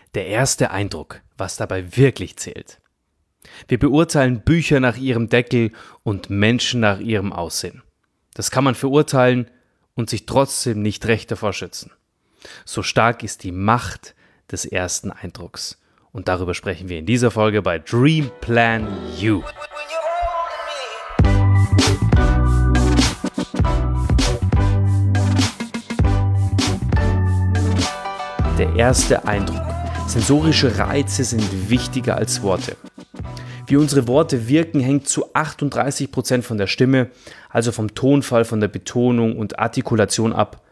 Der erste Eindruck, was dabei wirklich zählt. Wir beurteilen Bücher nach ihrem Deckel und Menschen nach ihrem Aussehen. Das kann man verurteilen und sich trotzdem nicht recht davor schützen. So stark ist die Macht des ersten Eindrucks. Und darüber sprechen wir in dieser Folge bei Dream Plan You. Der erste Eindruck. Sensorische Reize sind wichtiger als Worte. Wie unsere Worte wirken, hängt zu 38% von der Stimme, also vom Tonfall, von der Betonung und Artikulation ab.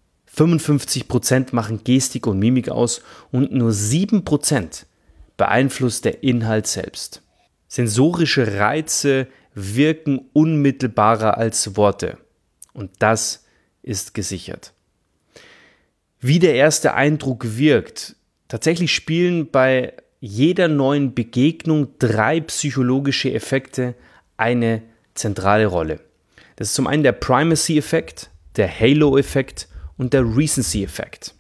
55% machen Gestik und Mimik aus und nur 7% beeinflusst der Inhalt selbst. Sensorische Reize wirken unmittelbarer als Worte. Und das ist gesichert. Wie der erste Eindruck wirkt. Tatsächlich spielen bei jeder neuen Begegnung 3 psychologische Effekte eine zentrale Rolle. Das ist zum einen der Primacy-Effekt, der Halo-Effekt und der Recency-Effekt.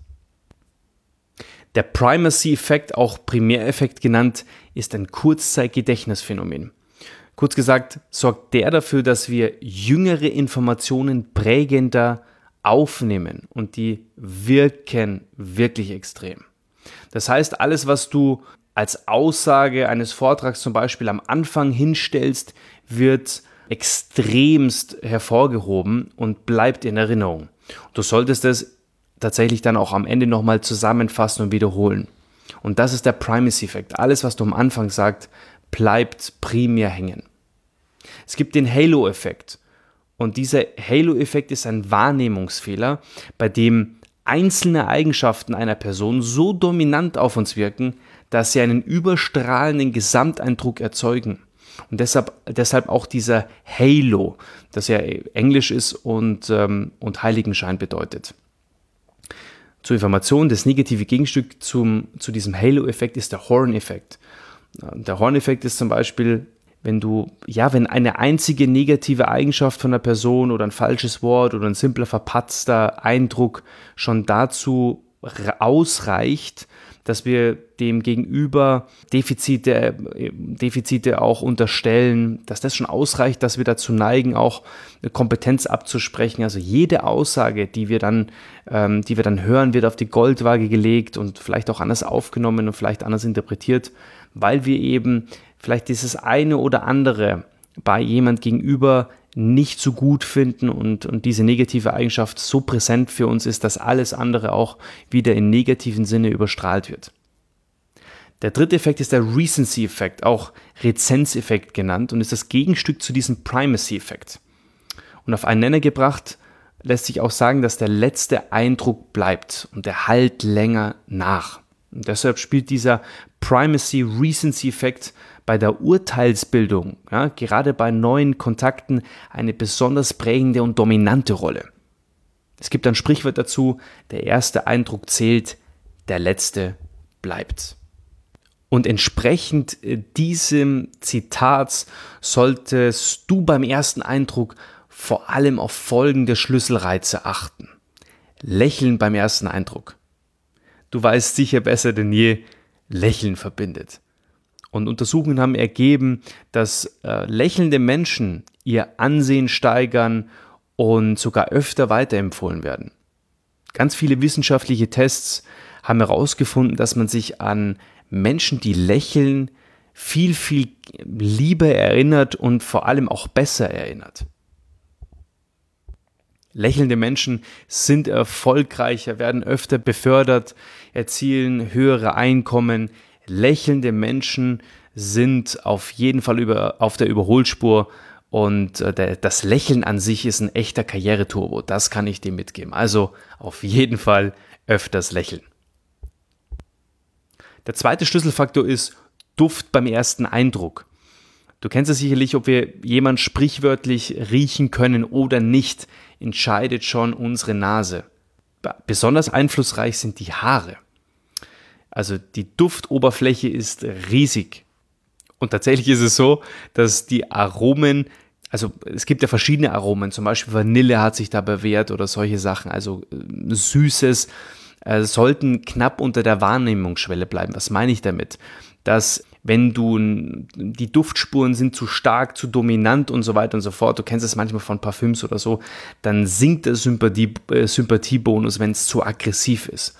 Der Primacy-Effekt, auch Primäreffekt genannt, ist ein Kurzzeitgedächtnisphänomen. Kurz gesagt, sorgt der dafür, dass wir jüngere Informationen prägender aufnehmen und die wirken wirklich extrem. Das heißt, alles, was du als Aussage eines Vortrags zum Beispiel am Anfang hinstellst, wird extremst hervorgehoben und bleibt in Erinnerung. Du solltest es tatsächlich dann auch am Ende nochmal zusammenfassen und wiederholen. Und das ist der Primacy-Effekt. Alles, was du am Anfang sagst, bleibt primär hängen. Es gibt den Halo-Effekt. Und dieser Halo-Effekt ist ein Wahrnehmungsfehler, bei dem einzelne Eigenschaften einer Person so dominant auf uns wirken, dass sie einen überstrahlenden Gesamteindruck erzeugen. Und deshalb auch dieser Halo, das ja Englisch ist und Heiligenschein bedeutet. Zur Information, das negative Gegenstück zu diesem Halo-Effekt ist der Horn-Effekt. Der Horn-Effekt ist zum Beispiel, wenn eine einzige negative Eigenschaft von einer Person oder ein falsches Wort oder ein simpler verpatzter Eindruck schon dazu ausreicht, dass wir dem Gegenüber Defizite auch unterstellen, dass das schon ausreicht, dass wir dazu neigen, auch Kompetenz abzusprechen. Also jede Aussage, die wir dann hören, wird auf die Goldwaage gelegt und vielleicht auch anders aufgenommen und vielleicht anders interpretiert, weil wir eben vielleicht dieses eine oder andere bei jemand gegenüber nicht so gut finden und diese negative Eigenschaft so präsent für uns ist, dass alles andere auch wieder im negativen Sinne überstrahlt wird. Der dritte Effekt ist der Recency-Effekt, auch Rezenzeffekt genannt und ist das Gegenstück zu diesem Primacy-Effekt. Und auf einen Nenner gebracht lässt sich auch sagen, dass der letzte Eindruck bleibt und der Halt länger nach. Und deshalb spielt dieser Primacy-Recency-Effekt bei der Urteilsbildung, gerade bei neuen Kontakten, eine besonders prägende und dominante Rolle. Es gibt ein Sprichwort dazu, der erste Eindruck zählt, der letzte bleibt. Und entsprechend diesem Zitat solltest du beim ersten Eindruck vor allem auf folgende Schlüsselreize achten. Lächeln beim ersten Eindruck. Du weißt sicher besser denn je, Lächeln verbindet. Und Untersuchungen haben ergeben, dass lächelnde Menschen ihr Ansehen steigern und sogar öfter weiterempfohlen werden. Ganz viele wissenschaftliche Tests haben herausgefunden, dass man sich an Menschen, die lächeln, viel, viel lieber erinnert und vor allem auch besser erinnert. Lächelnde Menschen sind erfolgreicher, werden öfter befördert, erzielen höhere Einkommen. Lächelnde Menschen sind auf jeden Fall auf der Überholspur und das Lächeln an sich ist ein echter Karriereturbo. Das kann ich dir mitgeben. Also auf jeden Fall öfters lächeln. Der zweite Schlüsselfaktor ist Duft beim ersten Eindruck. Du kennst es sicherlich, ob wir jemanden sprichwörtlich riechen können oder nicht, entscheidet schon unsere Nase. Besonders einflussreich sind die Haare. Also die Duftoberfläche ist riesig. Und tatsächlich ist es so, dass die Aromen, also es gibt ja verschiedene Aromen, zum Beispiel Vanille hat sich da bewährt oder solche Sachen, also Süßes, sollten knapp unter der Wahrnehmungsschwelle bleiben. Was meine ich damit? Dass wenn die Duftspuren sind zu stark, zu dominant und so weiter und so fort, du kennst es manchmal von Parfüms oder so, dann sinkt der Sympathiebonus, wenn es zu aggressiv ist.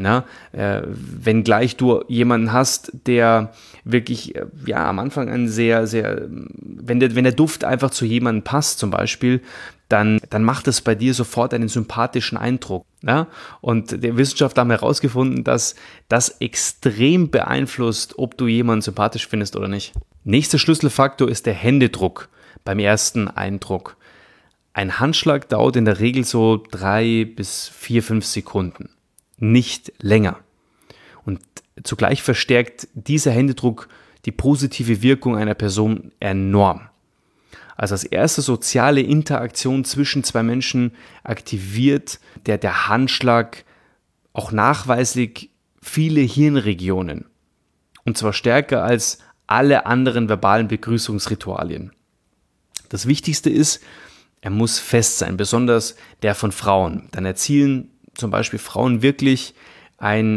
Wenn gleich du jemanden hast, der wirklich am Anfang ein wenn der Duft einfach zu jemandem passt zum Beispiel, dann macht es bei dir sofort einen sympathischen Eindruck. Ja? Und die Wissenschaftler haben herausgefunden, dass das extrem beeinflusst, ob du jemanden sympathisch findest oder nicht. Nächster Schlüsselfaktor ist der Händedruck beim ersten Eindruck. Ein Handschlag dauert in der Regel so 3 bis 4, 5 Sekunden, nicht länger. Und zugleich verstärkt dieser Händedruck die positive Wirkung einer Person enorm. Also als erste soziale Interaktion zwischen zwei Menschen aktiviert der Handschlag auch nachweislich viele Hirnregionen. Und zwar stärker als alle anderen verbalen Begrüßungsritualien. Das Wichtigste ist, er muss fest sein, besonders der von Frauen. Dann erzielen zum Beispiel Frauen wirklich einen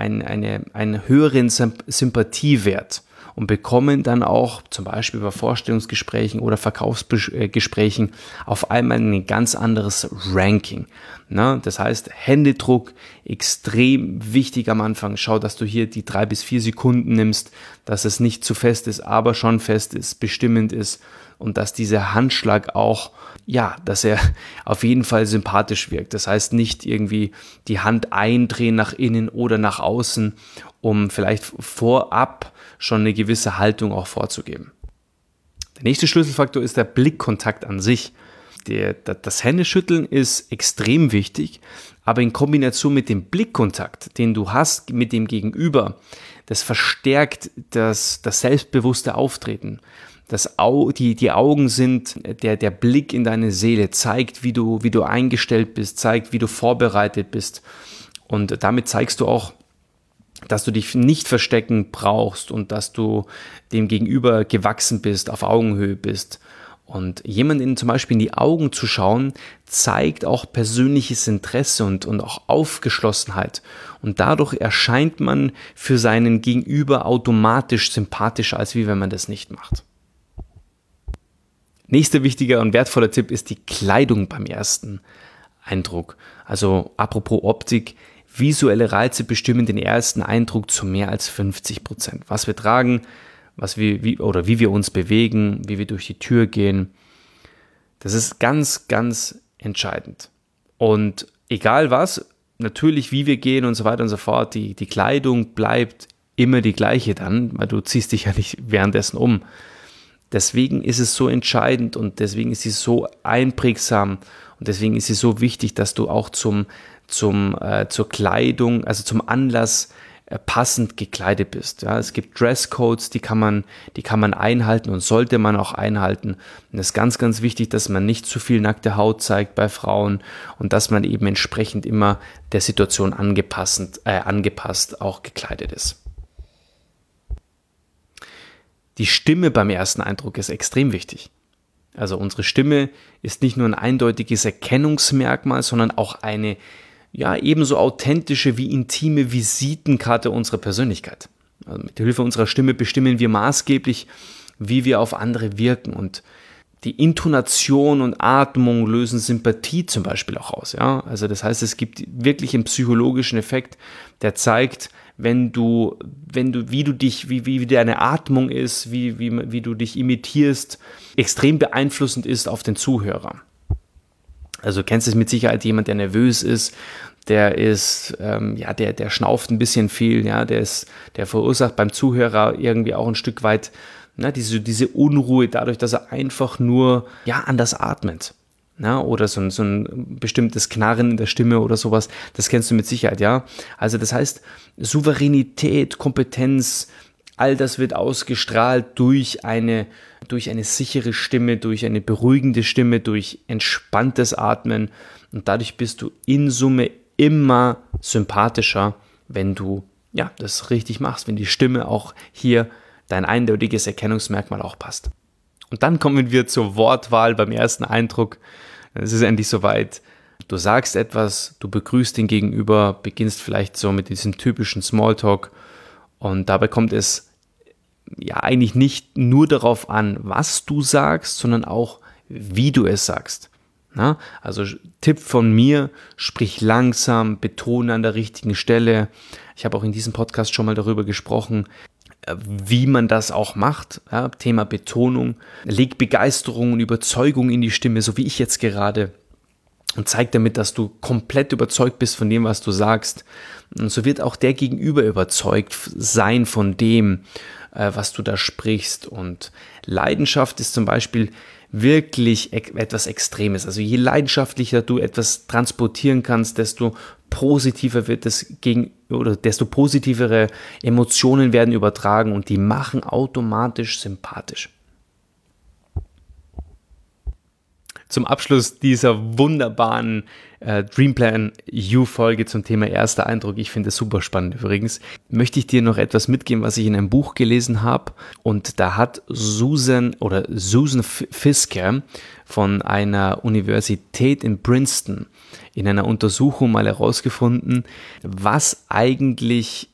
höheren Sympathiewert und bekommen dann auch zum Beispiel bei Vorstellungsgesprächen oder Verkaufsgesprächen auf einmal ein ganz anderes Ranking. Das heißt, Händedruck extrem wichtig am Anfang. Schau, dass du hier die 3 bis 4 Sekunden nimmst, dass es nicht zu fest ist, aber schon fest ist, bestimmend ist und dass dieser Handschlag auch, dass er auf jeden Fall sympathisch wirkt. Das heißt nicht irgendwie die Hand eindrehen nach innen oder nach außen, um vielleicht vorab schon eine gewisse Haltung auch vorzugeben. Der nächste Schlüsselfaktor ist der Blickkontakt an sich. Das Händeschütteln ist extrem wichtig, aber in Kombination mit dem Blickkontakt, den du hast mit dem Gegenüber, das verstärkt das selbstbewusste Auftreten. Die Augen sind der Blick in deine Seele, zeigt, wie du eingestellt bist, zeigt, wie du vorbereitet bist. Und damit zeigst du auch, dass du dich nicht verstecken brauchst und dass du dem Gegenüber gewachsen bist, auf Augenhöhe bist. Und jemandem zum Beispiel in die Augen zu schauen, zeigt auch persönliches Interesse und auch Aufgeschlossenheit. Und dadurch erscheint man für seinen Gegenüber automatisch sympathischer, als wenn man das nicht macht. Nächster wichtiger und wertvoller Tipp ist die Kleidung beim ersten Eindruck. Also apropos Optik, visuelle Reize bestimmen den ersten Eindruck zu mehr als 50%. Was wir tragen, wie wir uns bewegen, wie wir durch die Tür gehen, das ist ganz, ganz entscheidend. Und egal was, natürlich wie wir gehen und so weiter und so fort, die Kleidung bleibt immer die gleiche dann, weil du ziehst dich ja nicht währenddessen um. Deswegen ist es so entscheidend und deswegen ist sie so einprägsam und deswegen ist sie so wichtig, dass du auch zur Kleidung, also zum Anlass passend gekleidet bist. Ja, es gibt Dresscodes, die kann man einhalten und sollte man auch einhalten. Und es ist ganz, ganz wichtig, dass man nicht zu viel nackte Haut zeigt bei Frauen und dass man eben entsprechend immer der Situation angepasst auch gekleidet ist. Die Stimme beim ersten Eindruck ist extrem wichtig. Also unsere Stimme ist nicht nur ein eindeutiges Erkennungsmerkmal, sondern auch eine ebenso authentische wie intime Visitenkarte unserer Persönlichkeit. Also mit Hilfe unserer Stimme bestimmen wir maßgeblich, wie wir auf andere wirken. Und die Intonation und Atmung lösen Sympathie zum Beispiel auch aus. Ja? Also das heißt, es gibt wirklich einen psychologischen Effekt, der zeigt, wie deine Atmung ist, wie du dich imitierst, extrem beeinflussend ist auf den Zuhörer. Also du kennst es mit Sicherheit, jemand, der nervös ist, der schnauft ein bisschen viel, ja, der verursacht beim Zuhörer irgendwie auch ein Stück weit diese Unruhe dadurch, dass er einfach nur anders atmet. Ja, oder so ein bestimmtes Knarren in der Stimme oder sowas, das kennst du mit Sicherheit, ja. Also das heißt, Souveränität, Kompetenz, all das wird ausgestrahlt durch eine sichere Stimme, durch eine beruhigende Stimme, durch entspanntes Atmen und dadurch bist du in Summe immer sympathischer, wenn du das richtig machst, wenn die Stimme auch hier dein eindeutiges Erkennungsmerkmal auch passt. Und dann kommen wir zur Wortwahl beim ersten Eindruck. Es ist endlich soweit. Du sagst etwas, du begrüßt den Gegenüber, beginnst vielleicht so mit diesem typischen Smalltalk und dabei kommt es ja eigentlich nicht nur darauf an, was du sagst, sondern auch, wie du es sagst. Na? Also Tipp von mir, sprich langsam, betone an der richtigen Stelle. Ich habe auch in diesem Podcast schon mal darüber gesprochen, wie man das auch macht. Ja, Thema Betonung. Leg Begeisterung und Überzeugung in die Stimme, so wie ich jetzt gerade. Und zeig damit, dass du komplett überzeugt bist von dem, was du sagst. Und so wird auch der Gegenüber überzeugt sein von dem, was du da sprichst. Und Leidenschaft ist zum Beispiel wirklich etwas Extremes. Also je leidenschaftlicher du etwas transportieren kannst, desto positiver wird es oder desto positivere Emotionen werden übertragen und die machen automatisch sympathisch. Zum Abschluss dieser wunderbaren Dreamplan You-Folge zum Thema erster Eindruck, ich finde es super spannend übrigens, möchte ich dir noch etwas mitgeben, was ich in einem Buch gelesen habe. Und da hat Susan Fisker von einer Universität in Princeton in einer Untersuchung mal herausgefunden, was eigentlich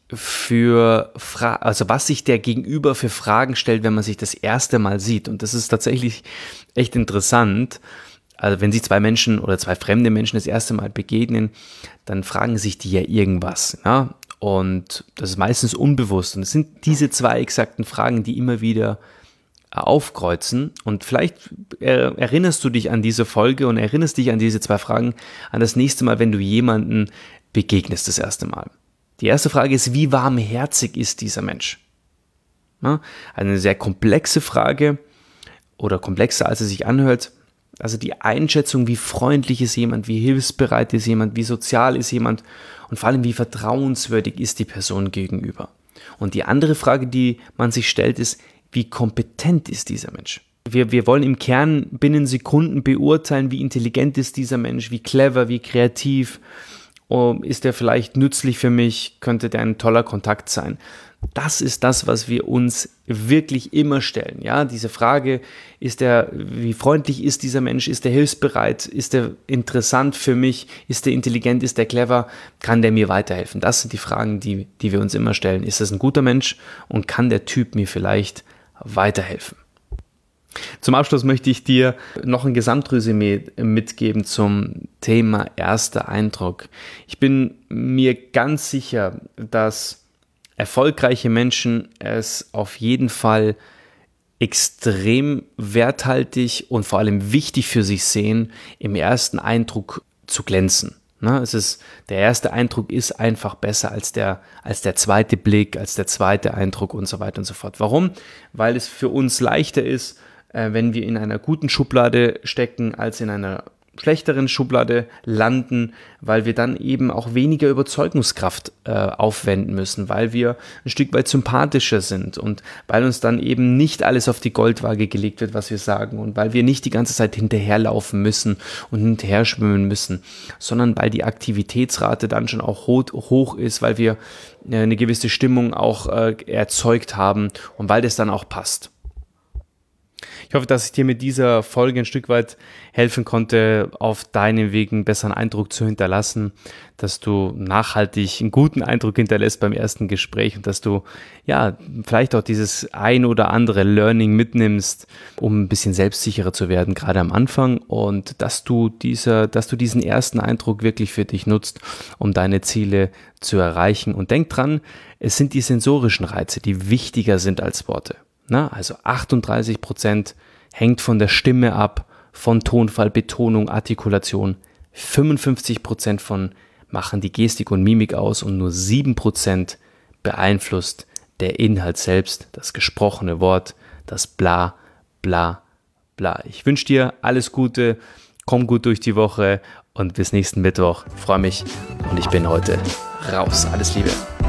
was sich der Gegenüber für Fragen stellt, wenn man sich das erste Mal sieht. Und das ist tatsächlich echt interessant. Also wenn sich zwei Menschen oder zwei fremde Menschen das erste Mal begegnen, dann fragen sich die ja irgendwas. Ja? Und das ist meistens unbewusst. Und es sind diese zwei exakten Fragen, die immer wieder aufkreuzen. Und vielleicht erinnerst du dich an diese Folge und erinnerst dich an diese zwei Fragen an das nächste Mal, wenn du jemanden begegnest das erste Mal. Die erste Frage ist, wie warmherzig ist dieser Mensch? Ja? Eine sehr komplexe Frage oder komplexer, als es sich anhört. Also die Einschätzung, wie freundlich ist jemand, wie hilfsbereit ist jemand, wie sozial ist jemand und vor allem, wie vertrauenswürdig ist die Person gegenüber. Und die andere Frage, die man sich stellt, ist, wie kompetent ist dieser Mensch? Wir wollen im Kern binnen Sekunden beurteilen, wie intelligent ist dieser Mensch, wie clever, wie kreativ, ist der vielleicht nützlich für mich, könnte der ein toller Kontakt sein. Das ist das, was wir uns wirklich immer stellen. Ja, diese Frage, wie freundlich ist dieser Mensch? Ist der hilfsbereit? Ist der interessant für mich? Ist der intelligent? Ist der clever? Kann der mir weiterhelfen? Das sind die Fragen, die wir uns immer stellen. Ist das ein guter Mensch? Und kann der Typ mir vielleicht weiterhelfen? Zum Abschluss möchte ich dir noch ein Gesamtresümee mitgeben zum Thema erster Eindruck. Ich bin mir ganz sicher, dass erfolgreiche Menschen es auf jeden Fall extrem werthaltig und vor allem wichtig für sich sehen, im ersten Eindruck zu glänzen. Der erste Eindruck ist einfach besser als der zweite Blick, als der zweite Eindruck und so weiter und so fort. Warum? Weil es für uns leichter ist, wenn wir in einer guten Schublade stecken, als in einer schlechteren Schublade landen, weil wir dann eben auch weniger Überzeugungskraft aufwenden müssen, weil wir ein Stück weit sympathischer sind und weil uns dann eben nicht alles auf die Goldwaage gelegt wird, was wir sagen und weil wir nicht die ganze Zeit hinterherlaufen müssen und hinterher schwimmen müssen, sondern weil die Aktivitätsrate dann schon auch hoch ist, weil wir eine gewisse Stimmung auch erzeugt haben und weil das dann auch passt. Ich hoffe, dass ich dir mit dieser Folge ein Stück weit helfen konnte, auf deinem Weg einen besseren Eindruck zu hinterlassen, dass du nachhaltig einen guten Eindruck hinterlässt beim ersten Gespräch und dass du ja vielleicht auch dieses ein oder andere Learning mitnimmst, um ein bisschen selbstsicherer zu werden, gerade am Anfang und dass du diesen ersten Eindruck wirklich für dich nutzt, um deine Ziele zu erreichen. Und denk dran, es sind die sensorischen Reize, die wichtiger sind als Worte. Also 38% hängt von der Stimme ab, von Tonfall, Betonung, Artikulation. 55% machen die Gestik und Mimik aus und nur 7% beeinflusst der Inhalt selbst, das gesprochene Wort, das Bla, Bla, Bla. Ich wünsche dir alles Gute, komm gut durch die Woche und bis nächsten Mittwoch. Ich freue mich und ich bin heute raus. Alles Liebe.